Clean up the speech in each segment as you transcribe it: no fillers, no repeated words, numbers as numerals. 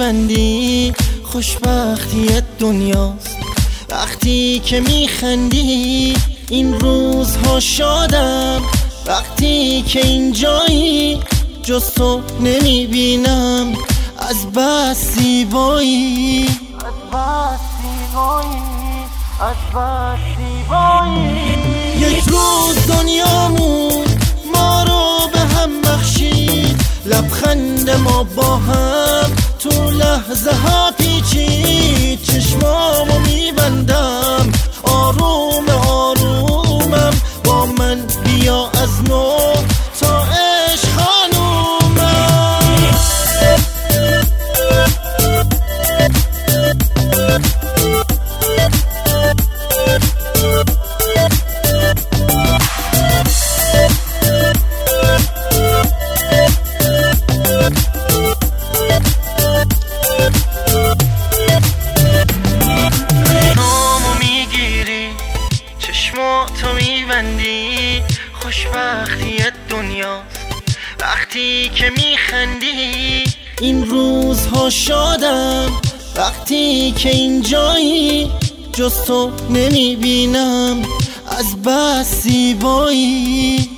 میبندی خوشبختی دنیاست وقتی که میخندی. این روزها شادم وقتی که اینجایی، جز تو نمیبینم از بس زیبایی. یک روز دنیامون ما رو به هم بخشید، لبخند ما با هم تو لحظه ها پیچید. چشمامو میبندم آروم آرومم، با من بیا از نو تا عشق خانومم. تو میبندی خوشبختی دنیاست وقتی که میخندی. این روزها شادم وقتی که اینجایی، جز تو نمیبینم از بس زیبایی.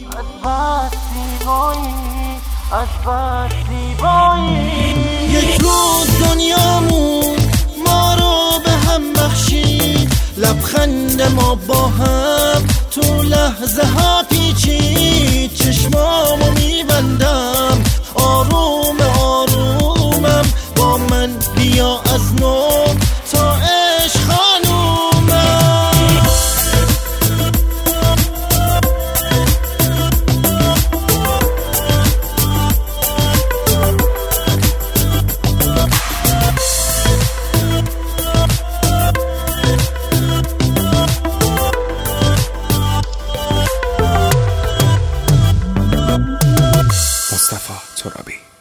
یک روز دنیامون ما رو به هم بخشید، لبخند ما با هم تو لحظه ها پیچید. چشمامو میبندم آروم آرومم، با من بیا از نو تا عشق خانومم. مصطفی ترابی.